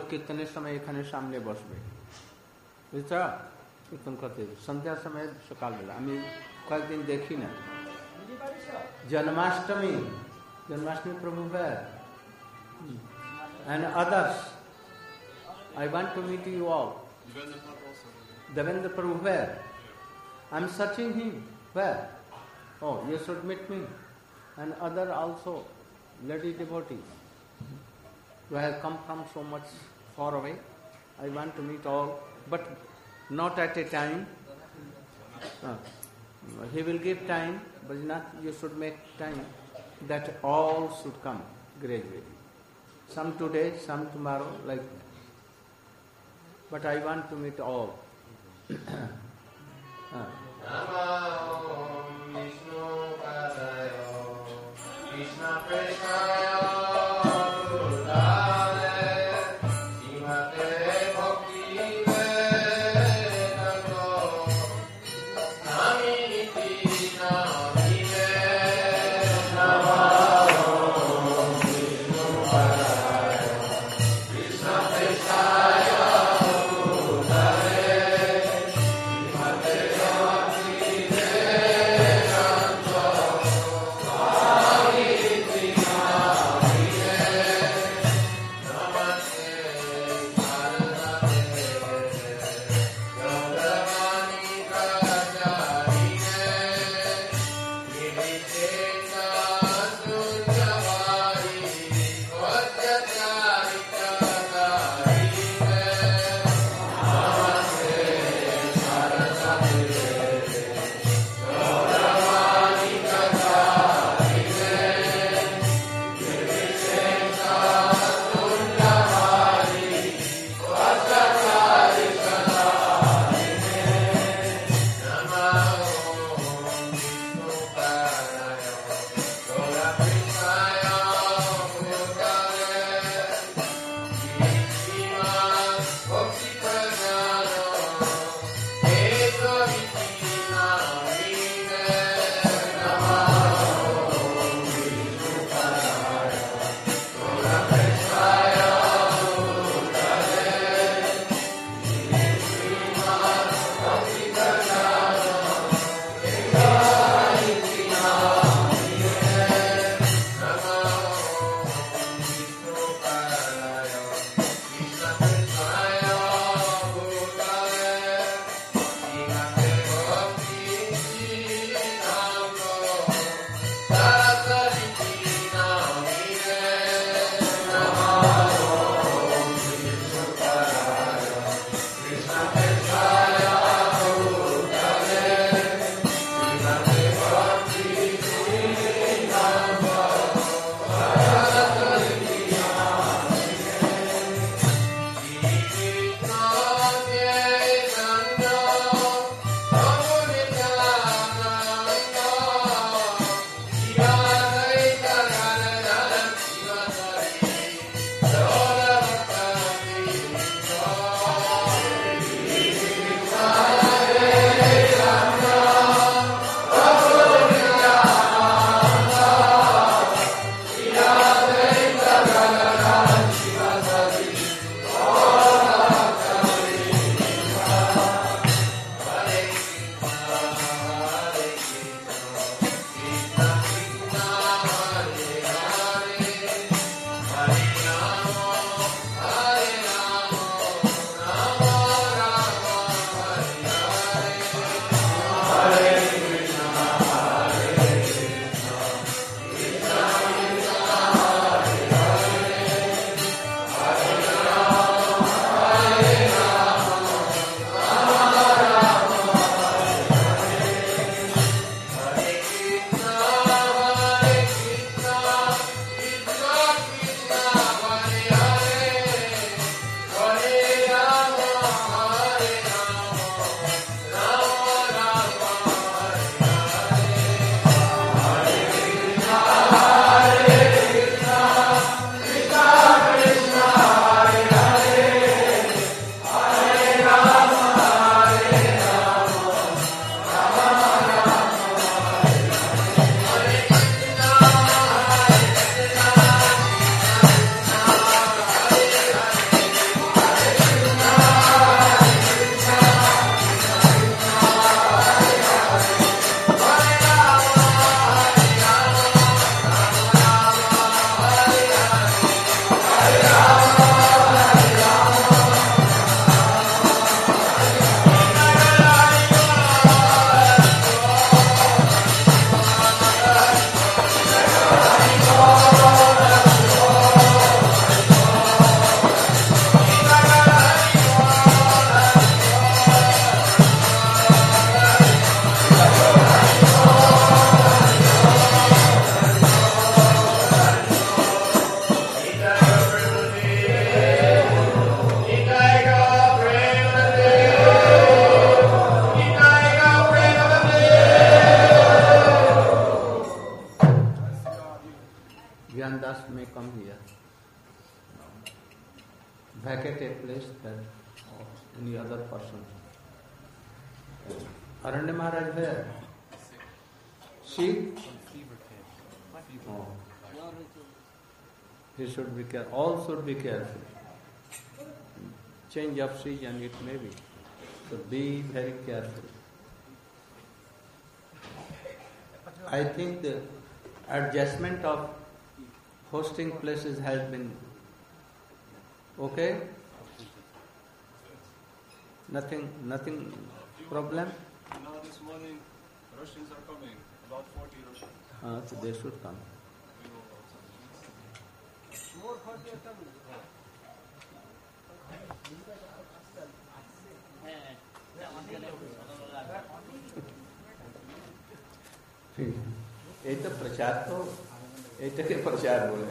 কীর্তনের সময় এখানে সামনে বসবে, বুঝছো? কীর্তন করতে সন্ধ্যার সময় সকালবেলা আমি কয়েকদিন দেখি না। জন্মাষ্টমী প্রভু and others. I want to meet you all. Devendra Prabhu where? I'm searching him. Where? Oh, you should meet me. And other also, lady devotees who have come from so much far away. I want to meet all, but not at a time. He will give time, but not you should make time that all should come gradually. Some today, some tomorrow, like that. But I want to meet all. Krishna Preshaya vacate a place that any other person. Aranya Maharaj there. Sick? Oh. He should be careful. All should be careful. Change of season it may be. So be very careful. I think the adjustment of hosting places has been okay? Nothing problem? Now this morning, Russians are coming, about 40 Russians. So they should come. More 40 are coming. ये तो प्रचार के प्रचार बोले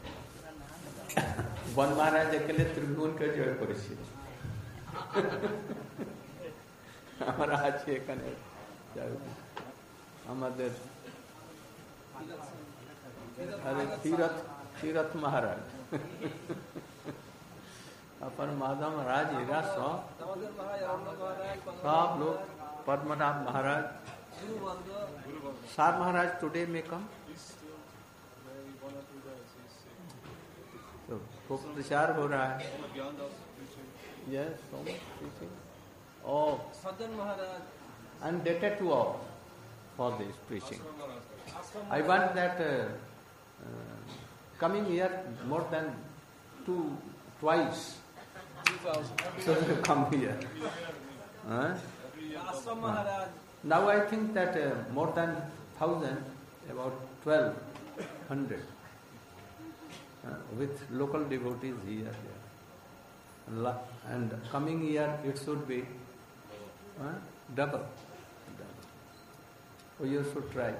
one महाराज अकेले त्रिभुवन के जय परिचित हमारा आज एखाने हमारे अरे तीरथ महाराज अपन माधव महाराज हीरा सब लोग पद्मनाभ महाराज सार महाराज टुडे में कम तो खूब प्रचार हो रहा है yes so much preaching oh Sadan Maharaj I'm indebted to all for this preaching I want that coming here more than twice 2000 so you come here Ashram Maharaj now I think that more than 1,000 about 1,200 with local devotees here and coming year it should be double. So you should try.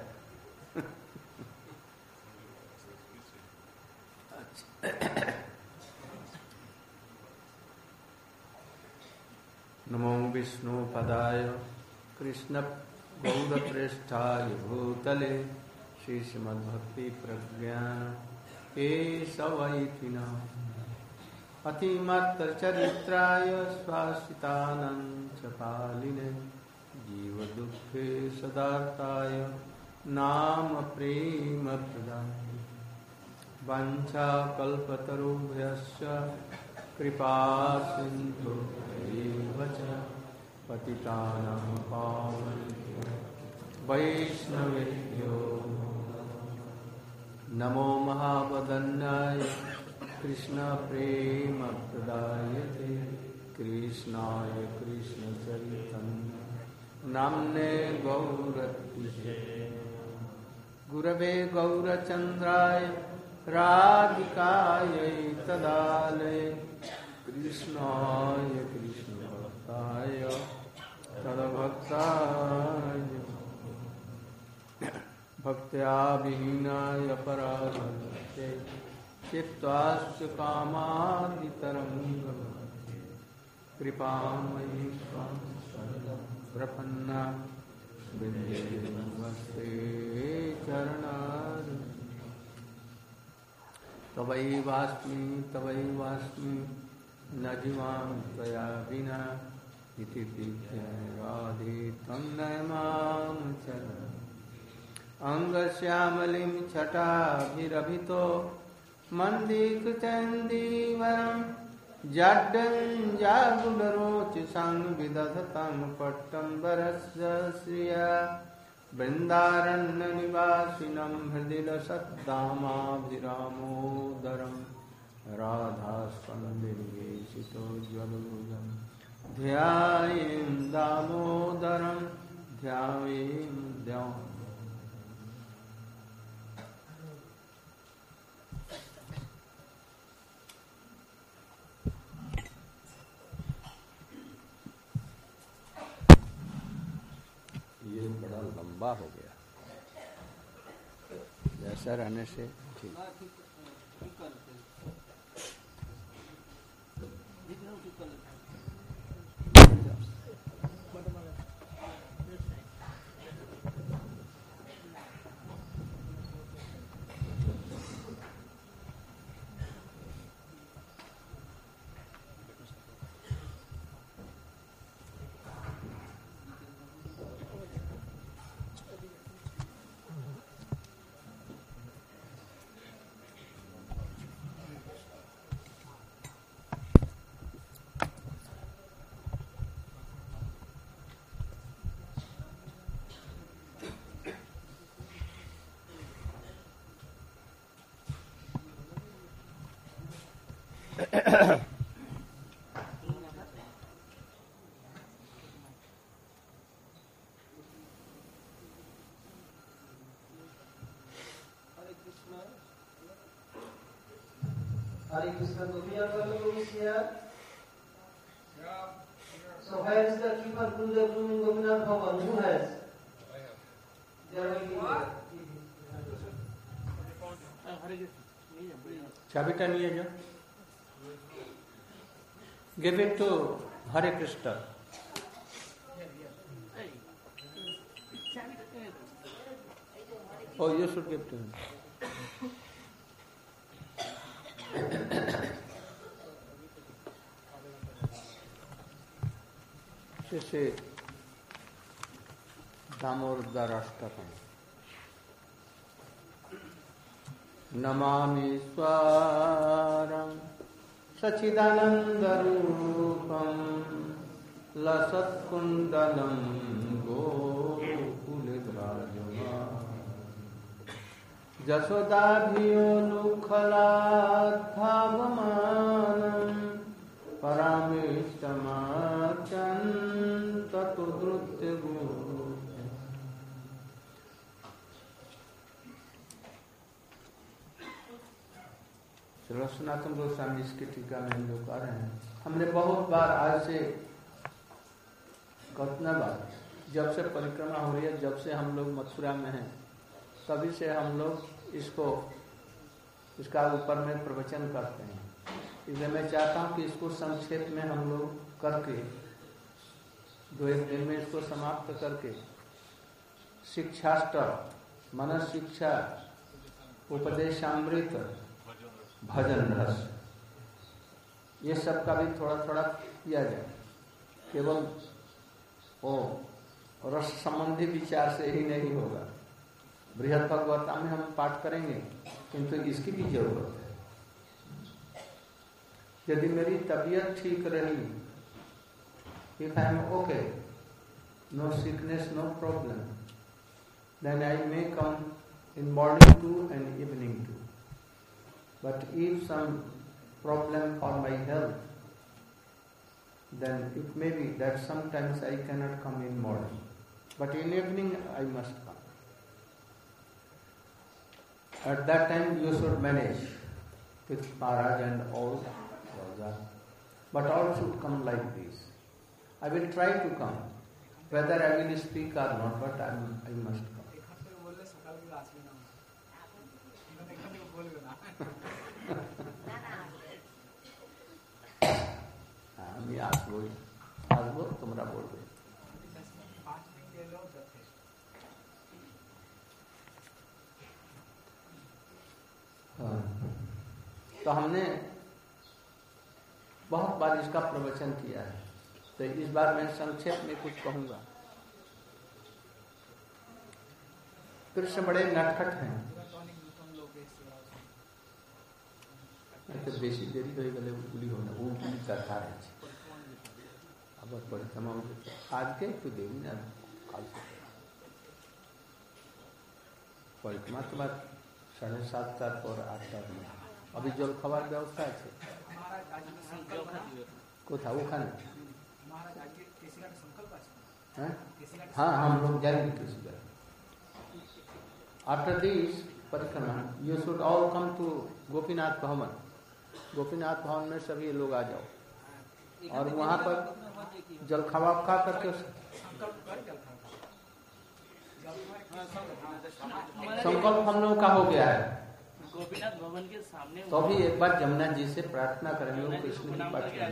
Namo Vishnu Padaya Krishna Gaurapreshthaya Bhutale Shri Srimad Bhakti Pragyana Kesavayitina अतिमात्र चरित्राय स्वासितानंचपालिने जीव दुखे सदार्ताय नाम प्रेम प्रदाय वाञ्छा कल्पतरुभ्यश्च कृपा सिन्धुभ्यैव च पतितानां पावनेभ्यो वैष्णवेभ्यो नमो महावदन्याय कृष्ण प्रेम प्रदायते कृष्णाय कृष्ण चैतन्य नाम्ने गौरत्रिषे गुरवे गौरचन्द्राय राधिकायै तदालये कृष्णाय कृष्णभक्ताय तद्भक्ताय भक्त्या विहीनाय पराधत्ते चित्तास्य कामादितरङ्गं कृपामयि त्वां प्रपन्ना विद्ये चरणारि तवैवास्मि न जीवां त्वया विना इति राधे त्वं नमां चरणम् अंगश्यामलिं छटाभिरभितो मन्दीकृतन्दीवरं जाड्डञ्जागुडरोचिषं विदधतं पट्टम्बरस्य श्रिया वृन्दारण्यनिवासिनं हृदिलसद्दामाभिरामोदरं राधास्कन्दिर्वेशितोज्ज्वलभुजं ध्यायेन् दामोदरं ध्यायेन् ये बड़ा लंबा हो गया ऐसा रहने से ठीक Hare Krishna, Gopiya Gopal is here. So where is the keeper Gurudev room in Gopinath Bhavan? Who has? I have. They are waiting there. चाबीटा नहीं है जो give it to Hare Krishna Oh, you should give to him. Shri Damodaraštapam. Namami Swaram Sachidanandarupam Lasatkundalam Gokulidrajama Jasodabhiyonukhaladbhavamanam Paramishtamachan Tatudrutyagu. चलो सनातन गोस्वामी इसकी टीका में हम लोग आ रहे हैं। हमने बहुत बार आज से कितना बार जब से परिक्रमा हो रही है, जब से हम लोग मथुरा में हैं, तभी से हम लोग इसका ऊपर में प्रवचन करते हैं। इसलिए मैं चाहता हूँ कि इसको संक्षेप में हम लोग करके 2-1 दिन में इसको समाप्त करके शिक्षाष्टक, मनस शिक्षा, उपदेशामृत, भजन रस, ये सब का भी थोड़ा थोड़ा किया जाए। केवल वो रस संबंधी विचार से ही नहीं होगा। बृहद भगवता में हम पाठ करेंगे, किंतु इसकी भी जरूरत है। यदि मेरी तबीयत ठीक रही, if I am okay, no sickness, no problem, then I may come in morning too and evening too. But if some problem for my health, then it may be that sometimes I cannot come in morning, but in evening I must come. At that time you should manage with Maharaj and all, but all should come like this. I will try to come, whether I will speak or not, but I must come. আমি আসবোই, আসবো, তোমরা বলবে। तो हमने बहुत बार इसका प्रवचन किया है, तो इस बार मैं संक्षेप में कुछ कहूंगा। कृष्ण बड़े नटखट हैं। तो बेसी देरी हो गए उली होना, वो उली कथा है। अब परिक्रमा आज के तो देवी ना काल से परिक्रमा के बाद 7:30 और 8 में अभी जल खबर व्यवस्था है को था वो खाने। हाँ, हम लोग जाएंगे किसी बार। After this parikrama you should all come to Gopinath Bhavan. Gopinath भवन में सभी लोग आ जाओ और वहाँ पर जल खवा खा करके संकल्प हम लोगों का हो गया है। गोपीनाथ भवन के सामने तो भी एक बार जमुना जी से प्रार्थना करेंगे, वो कृष्ण की बात करेंगे।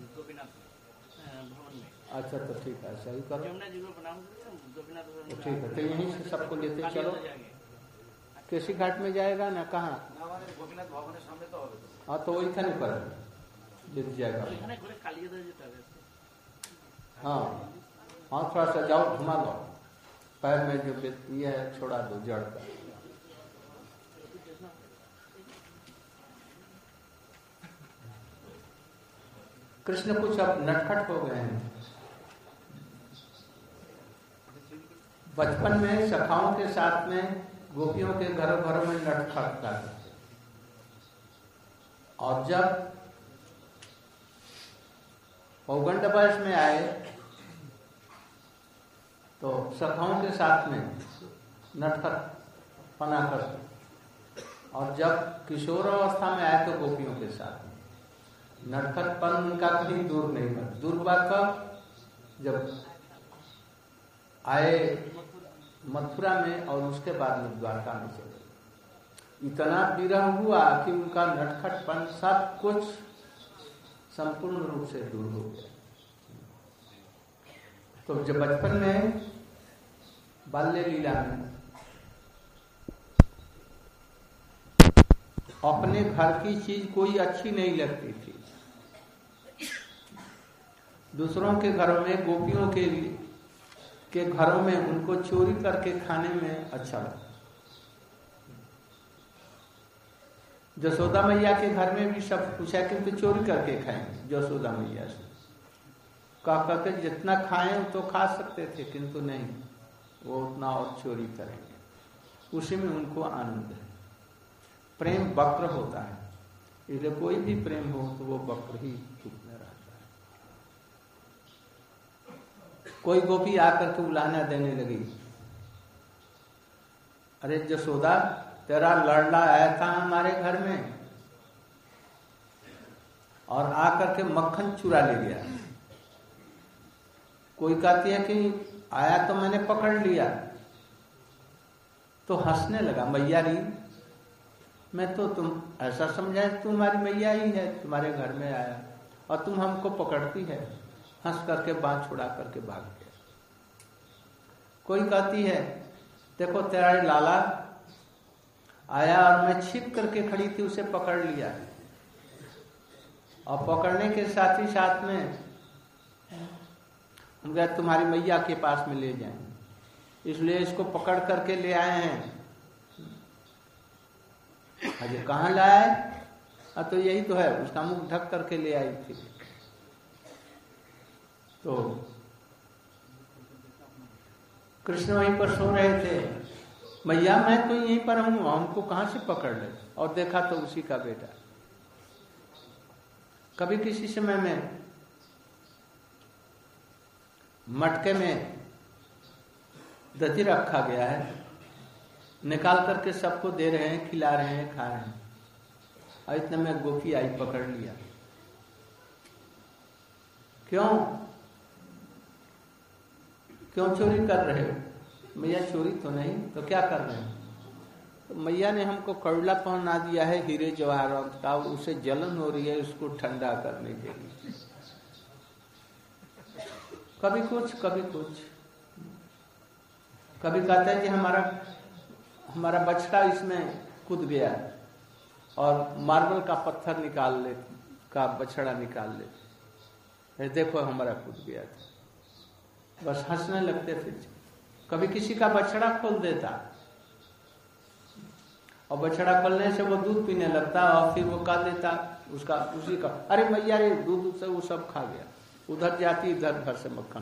अच्छा, तो ठीक है, सही करो। जमुना जी को प्रणाम तो ठीक है, तो यहीं से सबको लेते चलो। केसी घाट में जाएगा ना, कहाँ? गोपीनाथ भवन के सामने तो होगा। हाँ, तो वही खाने पर जित जाएगा। हाँ हाँ, थोड़ा सा जाओ, घुमा दो, पैर में जो ये है छोड़ा दो जड़ का। कृष्ण कुछ अब नटखट हो गए हैं। बचपन में सखाओं के साथ में गोपियों के घरों घरों में नटखट करते, और जब पौगंड वयस में आए तो सखाओं के साथ में नटखट पना करते, और जब किशोर अवस्था में आए तो गोपियों के साथ, नटखटपन उनका कहीं दूर नहीं हुआ। दूर हुआ कब? जब आए मथुरा में और उसके बाद में द्वारका में चले। इतना विरह हुआ कि उनका नटखटपन सब कुछ संपूर्ण रूप से दूर हो गया। तो जब बचपन में बाल्य लीला में अपने घर की चीज कोई अच्छी नहीं लगती थी, दूसरों के घरों में, गोपियों के घरों में उनको चोरी करके खाने में अच्छा लगता। जसोदा मैया के घर में भी सब पूछा किंतु चोरी करके खाएंगे जसोदा मैया से, कह करके जितना खाएं तो खा सकते थे, किंतु नहीं, वो उतना और चोरी करेंगे, उसी में उनको आनंद है। प्रेम वक्र होता है, इसलिए कोई भी प्रेम हो तो वो वक्र ही रूप में रहता है। कोई गोपी आकर के उलाहना देने लगी, अरे जसोदा तेरा लड़का आया था हमारे घर में और आकर के मक्खन चुरा ले गया। कोई कहती है कि आया तो मैंने पकड़ लिया, तो हंसने लगा, मैया री मैं तो तुम ऐसा समझा तुम्हारी मैया ही है, तुम्हारे घर में आया और तुम हमको पकड़ती है। हंस करके बाँह छुड़ा करके भाग गया। कोई कहती है देखो तेरा लाला आया और मैं छिप करके खड़ी थी, उसे पकड़ लिया और पकड़ने के साथ ही साथ में हम गए तुम्हारी मैया के पास में ले जाएंगे, इसलिए इसको पकड़ करके ले आए हैं। अजय कहाँ लाए? तो यही तो है, उसका मुख ढक करके ले आई थी। तो कृष्ण वहीं पर सो रहे थे, मैया मैं तो यहीं पर हूं, हमको कहां से पकड़ ले? और देखा तो उसी का बेटा। कभी किसी समय में मटके में दही रखा गया है, निकाल करके सबको दे रहे हैं, खिला रहे हैं, खा रहे हैं, और इतने में गोपी आई, पकड़ लिया। क्यों चोरी कर रहे हो? मैया चोरी तो नहीं, तो क्या कर रहे हैं? तो मैया ने हमको कड़ला पहना दिया है हीरे जवाहरात का, उसे जलन हो रही है, उसको ठंडा करने के लिए। कभी कुछ कभी कुछ, कभी कहता है कि हमारा बछड़ा इसमें कूद गया और मार्बल का पत्थर निकाल ले, का बछड़ा निकाल ले, देखो हमारा कूद गया था। बस हंसने लगते थे। कभी किसी का बछड़ा खोल देता और बछड़ा खोलने से वो दूध पीने लगता और फिर वो कह देता उसी का, अरे मैया रे दूध से वो सब खा गया। उधर जाती, इधर घर से मक्खन।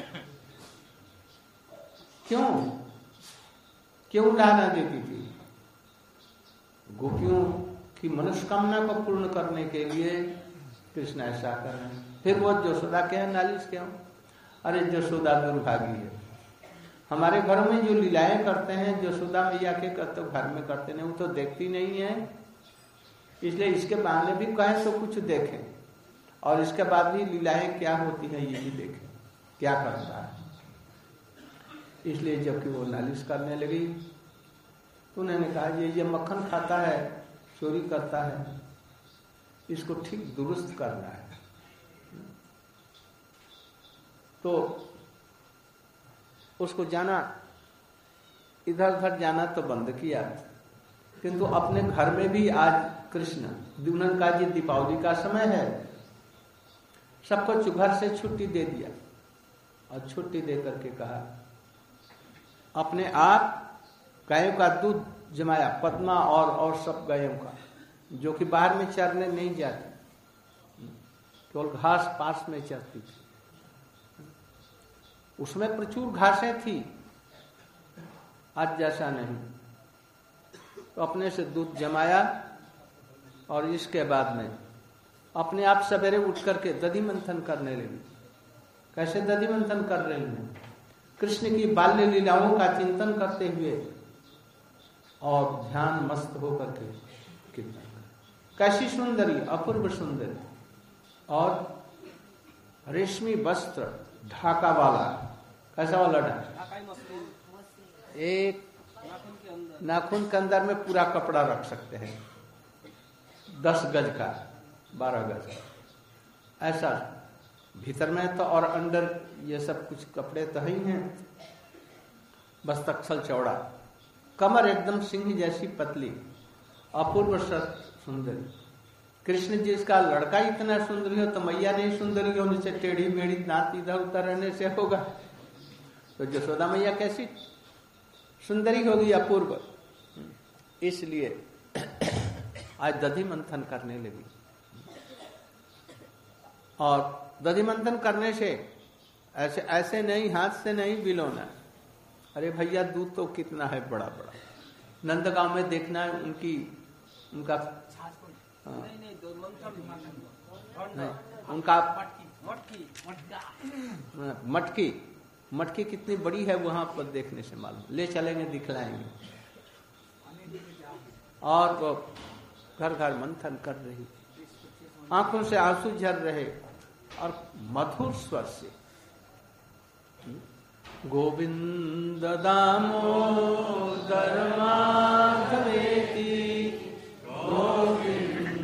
क्यों लाना देती थी? गोपियों की मनोकामना को पूर्ण करने के लिए कृष्ण ऐसा कर रहे हैं। फिर वो जसोदा के नालिश क्यों? अरे जसोदा दुर्भागी है, हमारे घरों में जो लीलाएं करते हैं जसोदा मैया के तो घर में करते नहीं, वो तो देखती नहीं है, इसलिए इसके बाद भी कहें तो कुछ देखें और इसके बाद भी लीलाएं क्या होती है ये भी देखें, क्या करता है। इसलिए जबकि वो नालिश करने लगी तो उन्होंने कहा ये मक्खन खाता है, चोरी करता है, इसको ठीक दुरुस्त करना है। तो उसको जाना, इधर उधर जाना तो बंद किया, किंतु अपने घर में भी आज कृष्ण दुल्हन का जी दीपावली का समय है, सबको घर से छुट्टी दे दिया और छुट्टी दे करके कहा अपने आप गायों का दूध जमाया, पद्मा और सब गायों का, जो कि बाहर में चरने नहीं जाती, केवल घास पास में चरती थी। उसमें प्रचुर घासें थी, आज जैसा नहीं। तो अपने से दूध जमाया और इसके बाद में अपने आप सवेरे उठ करके दधि मंथन करने लगी। कैसे दधि मंथन कर रही हैं? कृष्ण की बाल्य लीलाओं का चिंतन करते हुए और ध्यान मस्त होकर के कैसी सुंदरी, अपूर्व सुंदरी, और रेशमी वस्त्र ढाका वाला। कैसा वाला ढाका? एक नाखून के अंदर में पूरा कपड़ा रख सकते हैं, 10 गज का, 12 गज का, ऐसा भीतर में तो, और अंदर ये सब कुछ कपड़े तो ही हैं। बस्तकसल चौड़ा, कमर एकदम सिंह जैसी पतली, अपूर्व सुंदरी। कृष्ण जी इसका लड़का इतना सुंदरी हो तो मैया नहीं सुंदरी हो, उनसे टेढ़ी मेढ़ी दांत इधर उधर रहने से होगा, तो यशोदा मैया कैसी सुंदरी होगी, अपूर्व। इसलिए आज दधि मंथन करने लगी, और दधि मंथन करने से ऐसे ऐसे नहीं, हाथ से नहीं बिलोना। अरे भैया दूध तो कितना है बड़ा बड़ा, नंदगांव में देखना है उनका उनका मटकी कितनी बड़ी है वहां पर देखने से मालूम, ले चलेंगे दिखलाएंगे। और वो घर घर मंथन कर रही, आंखों से आंसू झर रहे, और मधुर स्वर से गोविंद दामोदर माधवेति, गोविंद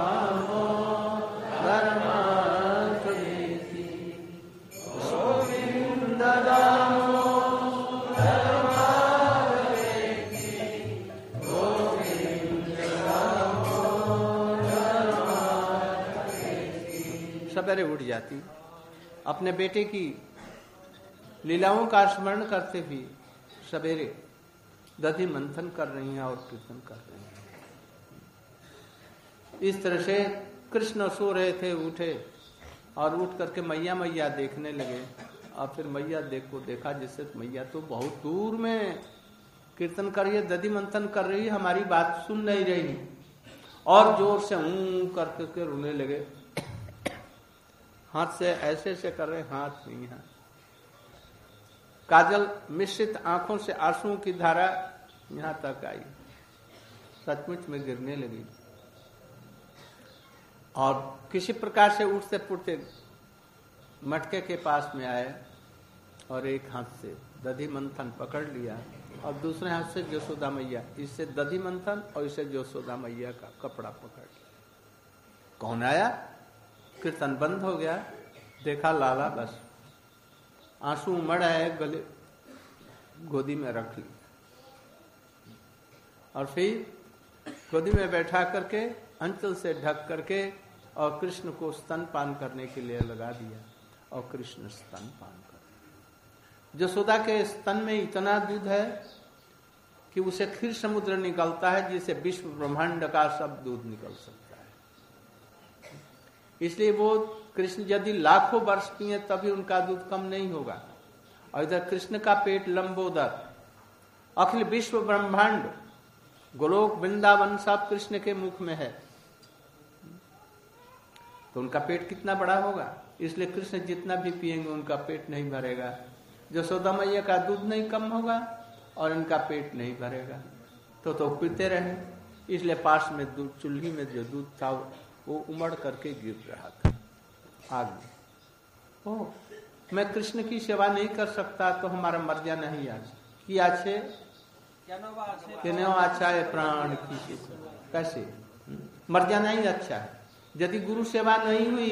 दामोदर माधवेति, गोविंद दामोदर माधवेति, गोविंद दामोदर माधवेति। सवेरे उठ जाती, अपने बेटे की लीलाओं का स्मरण करते भी सवेरे दधि मंथन कर रही हैं और कीर्तन कर रही हैं। इस तरह से कृष्ण सो रहे थे, उठे और उठ करके मैया मैया देखने लगे, और फिर मैया देखा जिससे मैया तो बहुत दूर में कीर्तन कर रही है, दधि मंथन कर रही है, हमारी बात सुन नहीं रही, और जोर से करके रोने लगे। हाथ से ऐसे से कर रहे, हाथ नहीं है, काजल मिश्रित आंखों से आंसुओं की धारा यहां तक आई, सचमुच में गिरने लगी। और किसी प्रकार से उठते पुटते मटके के पास में आए, और एक हाथ से दधि मंथन पकड़ लिया, और दूसरे हाथ से यशोदा मैया, इससे दधि मंथन और इससे यशोदा मैया का कपड़ा पकड़ लिया। कौन आया? कीर्तन बंद हो गया, देखा लाला, बस आंसू उमड़ आए, गले गोदी में रख ली, और फिर गोदी में बैठा करके अंचल से ढक करके और कृष्ण को स्तनपान करने के लिए लगा दिया, और कृष्ण स्तनपान कर। यशोदा के स्तन में इतना दूध है कि उसे क्षीर समुद्र निकलता है, जिसे विश्व ब्रह्मांड का सब दूध निकल सकता है। इसलिए वो कृष्ण यदि लाखों वर्ष पिए तभी उनका दूध कम नहीं होगा। और इधर कृष्ण का पेट लंबोदर, अखिल विश्व ब्रह्मांड, गोलोक वृंदावन सब कृष्ण के मुख में है, तो उनका पेट कितना बड़ा होगा। इसलिए कृष्ण जितना भी पिएंगे उनका पेट नहीं भरेगा। यशोदा मैया का दूध नहीं कम होगा और इनका पेट नहीं भरेगा, तो पीते रहे। इसलिए पास में दूध, चूल्ही में जो दूध था वो उमड़ करके गिर रहा था आग में। ओ, मैं कृष्ण की सेवा नहीं कर सकता तो हमारा मर जाना ही आज कि आछे अच्छा है प्राण की, कैसे मर जाना ही अच्छा है। यदि गुरु सेवा नहीं हुई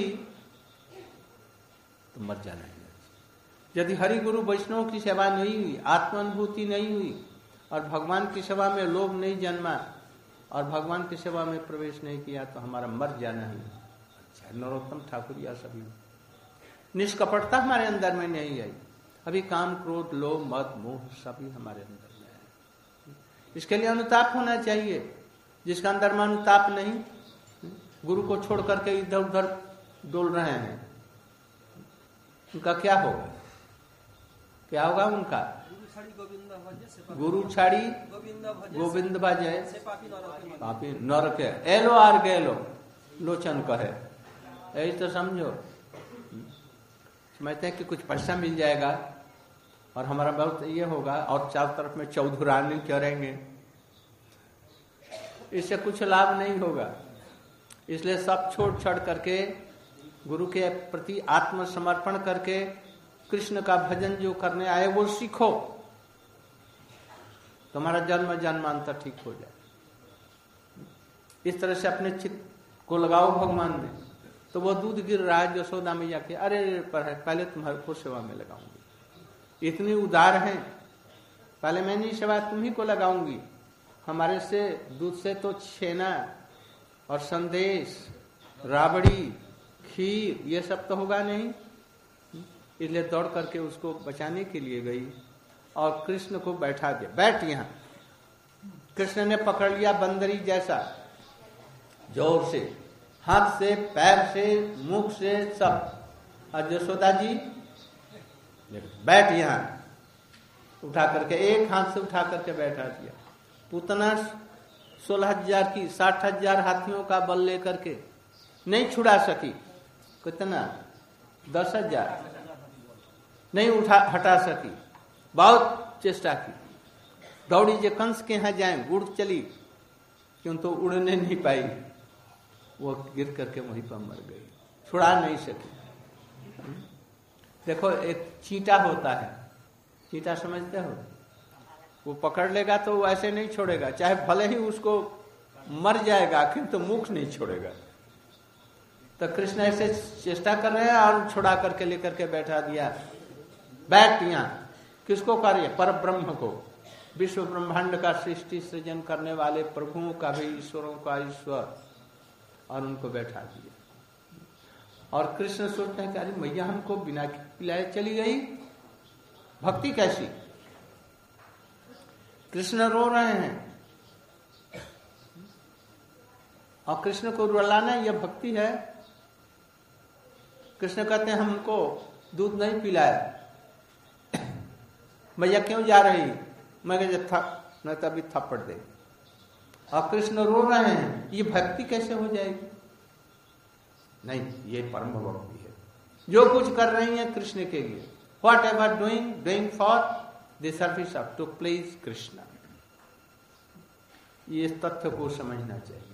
तो मर जाना ही अच्छा। यदि हरि गुरु वैष्णव की सेवा नहीं हुई, आत्मानुभूति नहीं हुई, और भगवान की सेवा में लोभ नहीं जन्मा और भगवान की सेवा में प्रवेश नहीं किया तो हमारा मर जाना ही अच्छा। नरोत्तम ठाकुर या सभी निष्कपटता हमारे अंदर में नहीं आई, अभी काम क्रोध लोभ मद मोह सभी हमारे अंदर में है। इसके लिए अनुताप होना चाहिए। जिसका अंदर में अनुताप नहीं, गुरु को छोड़ करके इधर उधर डोल रहे हैं, उनका क्या होगा? क्या होगा उनका? गुरु छाड़ी गोविंद भजे पापी नरक एलो आर गेलो लोचन कहे। यही तो समझो, समझते हैं कि कुछ पैसा मिल जाएगा और हमारा बहुत ये होगा, और चारों तरफ में चौधुरानी करेंगे। इससे कुछ लाभ नहीं होगा। इसलिए सब छोड़ छाड़ करके गुरु के प्रति आत्मसमर्पण करके कृष्ण का भजन जो करने आए वो सीखो, तुम्हारा जन्म जन्मांतर ठीक हो जाए। इस तरह से अपने चित्त को लगाओ भगवान में। तो वो दूध गिर रहा है यशोदा मैया के, अरे पहले तुम्हारे को सेवा में लगाऊंगी, इतनी उदार हैं, पहले मैं नहीं सेवा तुम्ही को लगाऊंगी। हमारे से दूध से तो छेना और संदेश, राबड़ी, खीर ये सब तो होगा नहीं। इसलिए दौड़ करके उसको बचाने के लिए गई और कृष्ण को बैठा दिया, बैठ यहां। कृष्ण ने पकड़ लिया बंदरी जैसा, जोर से, हाथ से, पैर से, मुख से, सब। और यशोदा जी बैठ यहां, उठा करके एक हाथ से उठा करके बैठा दिया। पूतना 16,000 की 60,000 हाथियों का बल लेकर के नहीं छुड़ा सकी। कितना 10,000 नहीं हटा सकी, बहुत चेष्टा की। दौड़ी जे कंस के यहाँ जाए, उड़ चली, क्यों तो उड़ने नहीं पाई, वो गिर करके वहीं पर मर गई, छुड़ा नहीं सकी। देखो एक चींटा होता है, चींटा समझते हो, वो पकड़ लेगा तो वो ऐसे नहीं छोड़ेगा, चाहे भले ही उसको मर जाएगा किंतु मुख नहीं छोड़ेगा। तो कृष्ण ऐसे चेष्टा कर रहे हैं और छुड़ा करके लेकर के बैठा दिया। बैठ यहां, किसको कार्य? पर ब्रह्म को, विश्व ब्रह्मांड का सृष्टि सृजन करने वाले प्रभुओं का भी, ईश्वरों का ईश्वर, और उनको बैठा दिया। और कृष्ण सोचते हैं कि अरे मैया हमको बिना पिलाए चली गई, भक्ति कैसी? कृष्ण रो रहे हैं और कृष्ण को रुलाना यह भक्ति है। कृष्ण कहते हैं हमको दूध नहीं पिलाया, मैया क्यों जा रही? मैं कहते नहीं तभी थप्पड़ दे। और कृष्ण रो रहे हैं, ये भक्ति कैसे हो जाएगी? नहीं, ये परम भक्ति है। जो कुछ कर रही है कृष्ण के लिए, whatever doing for the service of to please Krishna. ये इस तथ्य को समझना चाहिए।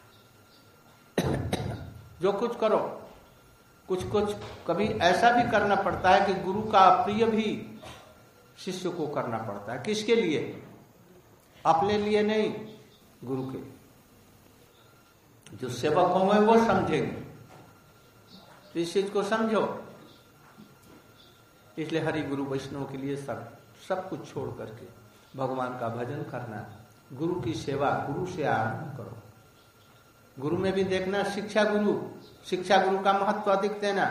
जो कुछ करो, कुछ कुछ कभी ऐसा भी करना पड़ता है कि गुरु का अप्रिय भी शिष्य को करना पड़ता है। किसके लिए? अपने लिए नहीं, गुरु के। जो सेवक होंगे वो समझेंगे, इस चीज को समझो। इसलिए हरि गुरु वैष्णव के लिए सब कुछ छोड़ करके भगवान का भजन करना, गुरु की सेवा, गुरु से आरंभ करो। गुरु में भी देखना शिक्षा गुरु का महत्व अधिक देना।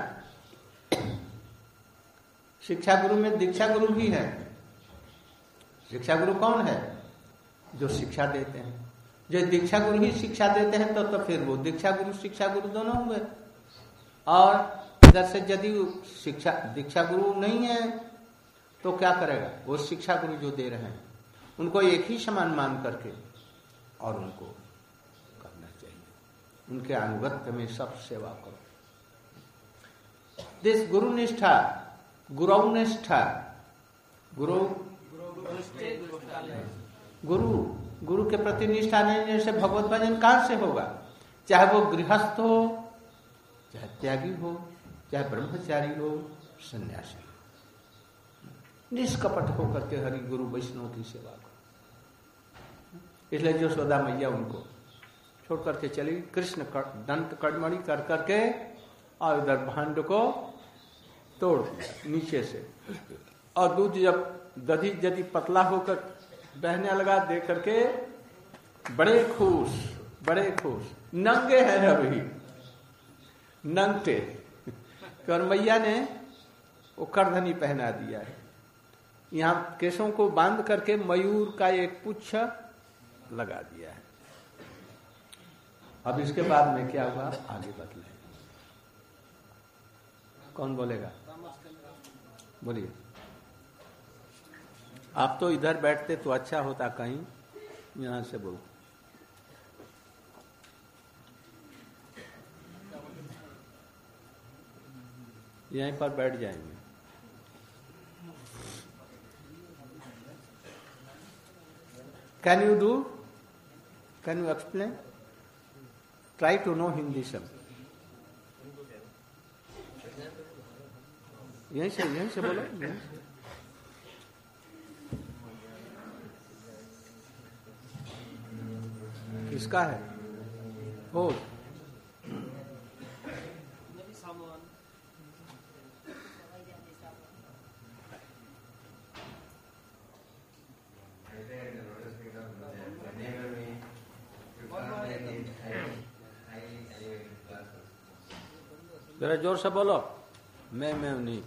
शिक्षा गुरु में दीक्षा गुरु भी है। शिक्षा गुरु कौन है? जो शिक्षा देते हैं। जो दीक्षा गुरु ही शिक्षा देते हैं तो फिर वो दीक्षा गुरु शिक्षा गुरु दोनों हुए। और इधर से यदि दीक्षा गुरु नहीं है तो क्या करेगा? वो शिक्षा गुरु जो दे रहे हैं उनको एक ही समान मान करके और उनको करना चाहिए, उनके अनुगत्य में सब सेवा करो। दिस गुरु निष्ठा, गुरु निष्ठा, गुरु के प्रति निष्ठा नहीं, जैसे भगवत भजन कहां से होगा? चाहे वो गृहस्थ हो, चाहे त्यागी हो, चाहे ब्रह्मचारी हो, सन्यासी हो, निष्कपट होकर के हरि गुरु वैष्णव की सेवा करो। इसलिए यशोदा मैया उनको छोड़ करके चली। कृष्ण दंत कड़मड़ी कर करके और उधर भांड को तोड़ दिया नीचे से। और दूध जब दधी यदि पतला होकर बहने लगा देख करके बड़े खुश नंगे हैं अभी, नंगटे। और मैया ने वो करधनी पहना दिया है, यहाँ केशों को बांध करके मयूर का एक पुच्छ लगा दिया है। अब इसके बाद में क्या हुआ आगे बदले, कौन बोलेगा? बोलिए। आप तो इधर बैठते तो अच्छा होता, कहीं यहां से बोल। यहीं पर बैठ जाएंगे। Can you do? Can you explain? Try to know Hindi some. यहीं से बोलो. यहीं से. किसका है? हो. Maybe someone. जरा जोर से बोलो. मैं नहीं.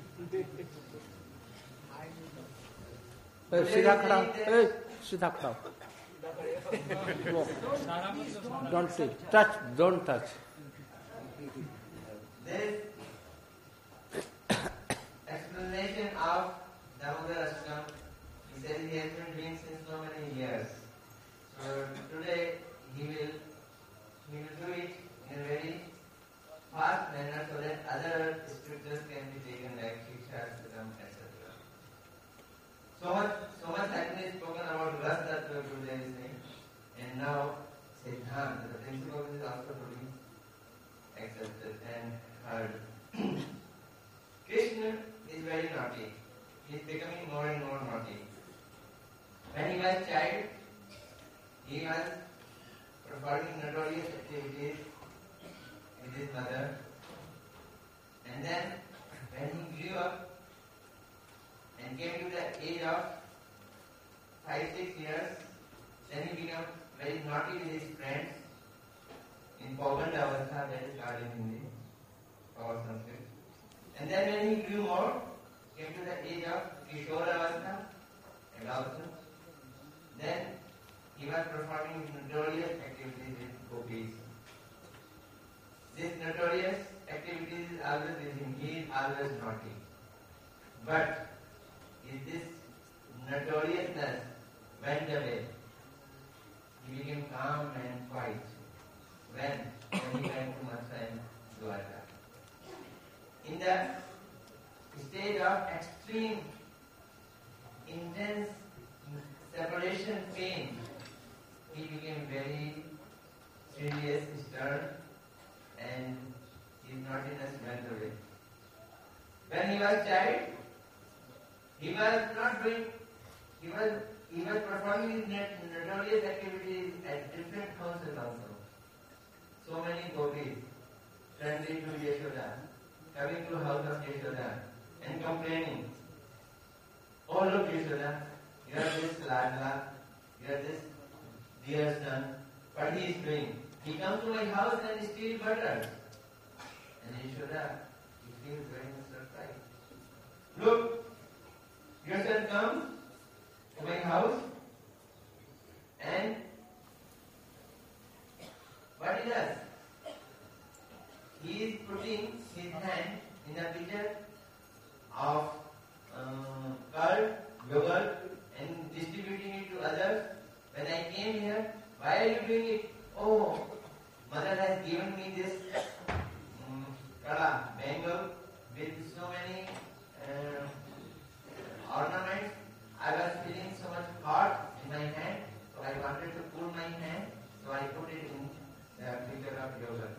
सीधा खड़ा. सीधा खड़ा. Don't touch. Don't touch. This explanation of Damodar Ashtam, he said he has been doing since so many years. So today he will do it in a very fast manner so that other scriptures can be taken like Shiksha, Sudam, etc. So much has been spoken about Ras Tattva today, and now Siddhanta, the principle is also to be accepted and heard. Krishna is very naughty. He is becoming more and more naughty. When he was a child, he was performing notorious activities with his mother. And then, when he grew up and came to the age of 5-6 years, then he became very naughty with his friends in Pavanda Avastha, that is called in Hindi or Sanskrit. And then when he grew more, came to the age of Kishora Avastha, adolescence, then he was performing notorious activities with gopis. This notorious activities is always with him. He is always naughty. But if this notoriousness went away, he became calm and quiet when he went to Mathura and Dwarka. In the state of extreme, intense separation pain, he became very serious, stern, and his naughtiness went away. When he was a child, he was not doing, he was performing his notorious activities at different houses also. So many gopis friendly to Yashoda, coming to the house of Yashoda and complaining, "Oh look Yashoda, you are this Ladla, you are this dear son, what he is doing? He comes to my house and steals butter." And Yashoda, he feels very much surprised. "Look, your son comes to my house and what he does? He is putting his hand in a pitcher of curd, yogurt and distributing it to others. When I came here, why are you doing it? Oh, mother has given me this kada, bangle with so many ornaments. I was feeling so much hot in my hand, so I wanted to cool my hand, so I put it in the pitcher of yogurt."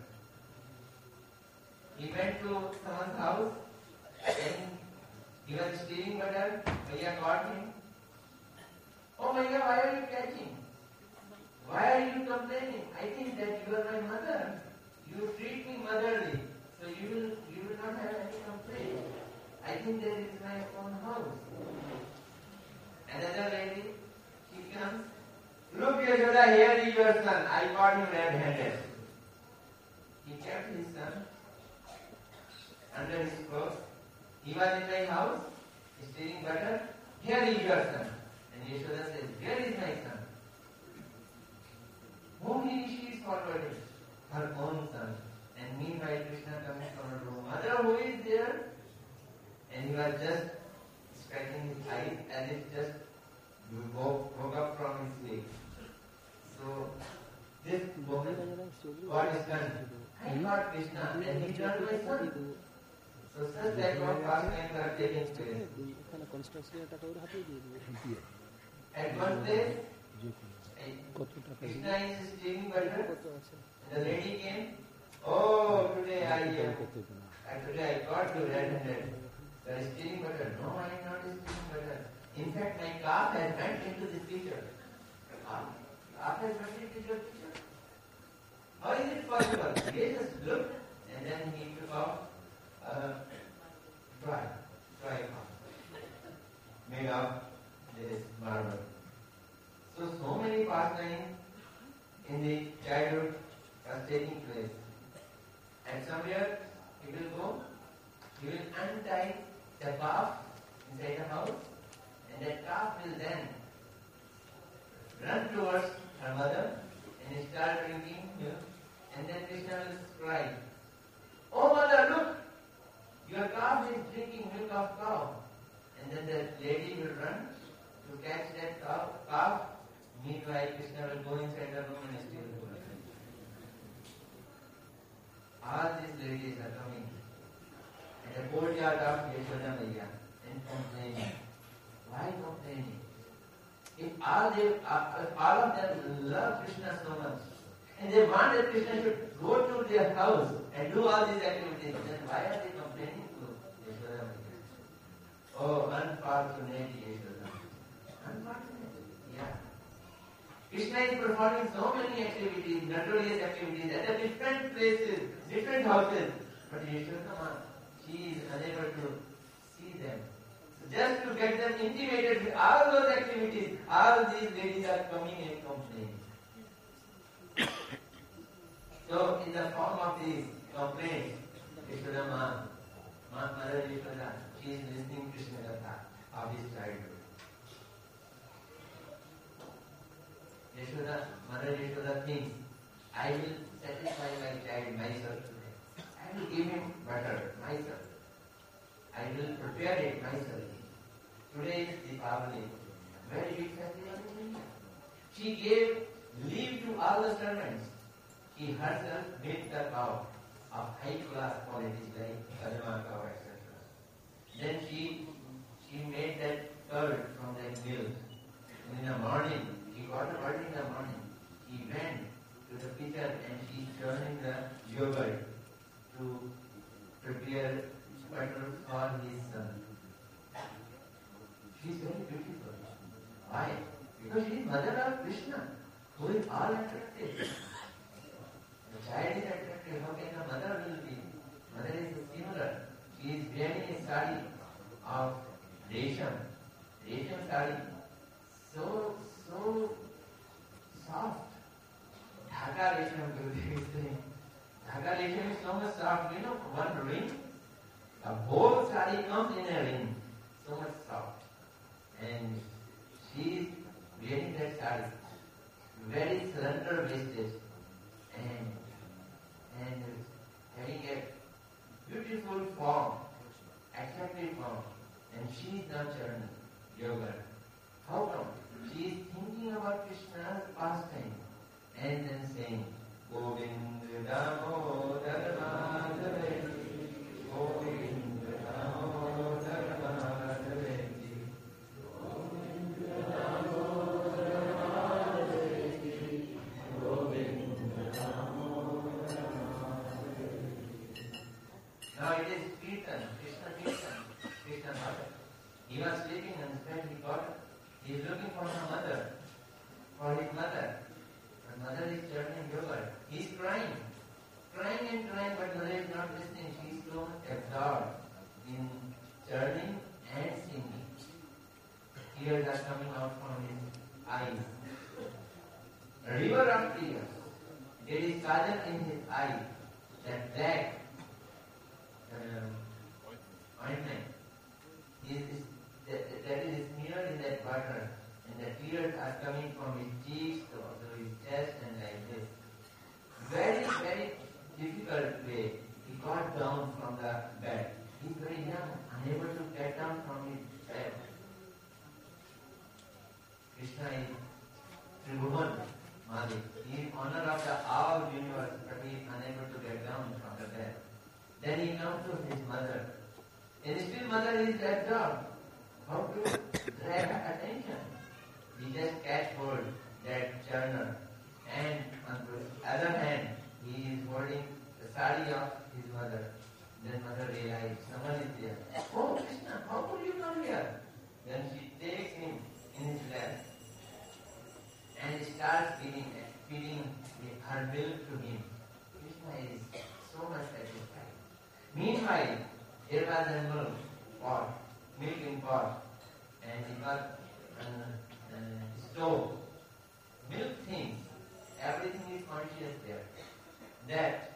He went to someone's house and he was stealing butter. Bhaiya caught him. "Oh my God, why are you catching? Why are you complaining? I think that you are my mother. You treat me motherly, so you will not have any complaint. I think that is my own house." Another lady, she comes, "Look Yashoda, here is your son. I caught him red-handed." He kept his son under his clothes. "He was in my house, stealing butter. Here is your son." And Yashoda says, "Where is my son?" Whom she is forwarding? Her own son. And meanwhile Krishna comes from her room. "Mother, who is there?" And he was just scratching his eyes as if just woke up from his sleep. So this woman got his son. "I got Krishna and he turned my son." So such type of pastimes are taking place. At one place, Krishna is stealing butter. The lady came. Oh, today I got you red-handed. You are stealing butter. No, I am not stealing butter. In fact, my calf has went into this pitcher. Calf has went into the pitcher. How is it possible? He just looked and then he took out dry calf made of this marble. So many pastimes in the childhood are taking place. And somewhere he will go, he will untie the calf inside the house, and that calf will then run towards her mother and start drinking milk, and then Krishna will cry, "Oh mother, look! Your calf is drinking milk of cow." And then the lady will run to catch that calf. Meanwhile, Krishna will go inside the room and steal the milk. All these ladies are coming at the courtyard of Yashoda Maiya and complaining. Why complaining? If all of them love Krishna so much, and they want that Krishna should go to their house and do all these activities, then why are they complaining to Yashoda Maiya? Oh, unfortunate Yashoda. Unfortunate, yeah. Krishna is performing so many activities, notorious activities, at the different places, different houses, but Yashoda, she is unable to see them. So just to get them intimated with all those activities, all these ladies are coming and complaining. So, in the form of these complaints, Yashoda Mother Yashoda, she is listening to Krishna Katha of his childhood. Mother Yashoda thinks, I will satisfy my child myself today. I will give him butter myself. I will prepare it myself. Today is Deepavali, very big festival in India. She gave leave to all the servants. She herself made the cow of high class qualities like Kadama cow, etc. Then she made that curd from that milk. And in the morning, she got up early in the morning. She went to the pitcher and she churning the yogurt to prepare butter for his son. She is very beautiful. Why? Because she is mother of Krishna, who is all attractive. The child is attractive. How can the mother will be? Mother is similar. She is wearing a sari of Resham sari. So soft. Dhaka Resham, Gurudev is saying. Dhaka Resham is so much soft. You know, one ring, the whole sari comes in a ring. So much soft. And she is wearing that sari. Very slender waisted. And having a beautiful form, attractive form, and she is now churning yoga. How come? She is thinking about Krishna's pastime and then saying, Govinda Damodar Madhave, Govinda Damodar Madhave, Govinda Damodar Madhave, Govinda Damodar Madhave. Now it is Kirtan, Krishna mother. He was sleeping and instead he is looking for his mother. Her mother is churning yogurt. He is crying, but mother is not listening. She is so much absorbed in churning and singing. Tears are coming out from his eyes. A river of tears. There is kajal in his eye. That black ointment. That is smeared in that butter, and the tears are coming from his cheeks to his chest and like this. Very, very difficult way. He got down from the bed. He is very young, unable to get down from his bed. Krishna is Tribhuvan Malik. He is honor of the all universe, but he is unable to get down from the bed. Then he comes to his mother. And still mother is absorbed. How to drag her attention? He just catch hold that churner, and on the other hand, he is holding the sari of his mother. Then mother realized someone is there. Oh Krishna, how could you come here? Then she takes him in his lap and starts feeding her milk to him. Krishna is so much satisfied. Meanwhile, there was a milk in pot, and it was stove. Milk things, everything is conscious there. That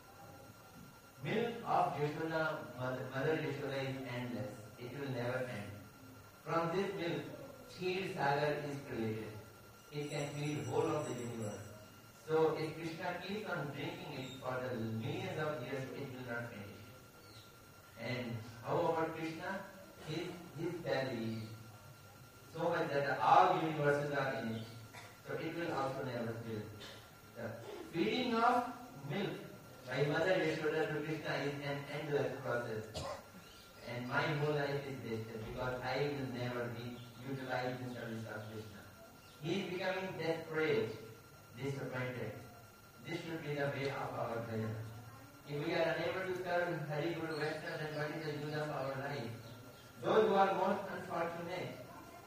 milk of Yashoda, Mother Yashoda is endless. It will never end. From this milk, Kheer Sagar is created. It can feed whole of the universe. So if Krishna keeps on drinking it for the millions of years, it will not finish. And how about Krishna? His belly is so much that all universes are in it. So it will also never fill. The feeding of milk by Mother Yashoda to Krishna is an endless process. And my whole life is wasted because I will never be utilized in service of Krishna. He is becoming desperate, disappointed. This should be the way of our bhajan. If we are unable to serve Hari Guru Vaishnava, then what is the use of our life? Those who are most unfortunate,